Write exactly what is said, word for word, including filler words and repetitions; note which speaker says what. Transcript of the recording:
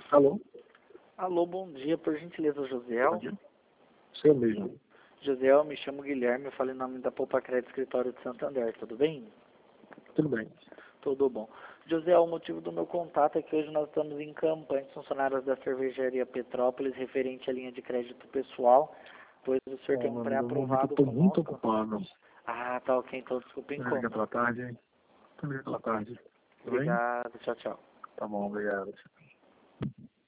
Speaker 1: Alô?
Speaker 2: Alô, bom dia, por gentileza, Josiel.
Speaker 1: Bom dia. Seu mesmo.
Speaker 2: Josiel, me chamo Guilherme, eu falo em nome da Poupa Crédito Escritório de Santander, tudo bem?
Speaker 1: Tudo bem.
Speaker 2: Tudo bom. Josiel, o motivo do meu contato é que hoje nós estamos em campanha de funcionários da cervejaria Petrópolis referente à linha de crédito pessoal, pois o senhor tem um pré-aprovado
Speaker 1: Estou muito
Speaker 2: conosco.
Speaker 1: ocupado.
Speaker 2: Ah, tá ok, então desculpa em
Speaker 1: Liga
Speaker 2: conta.
Speaker 1: pela tarde. Liga pela tarde. Tudo bem?
Speaker 2: Obrigado, tchau, tchau.
Speaker 1: Tá bom, obrigado.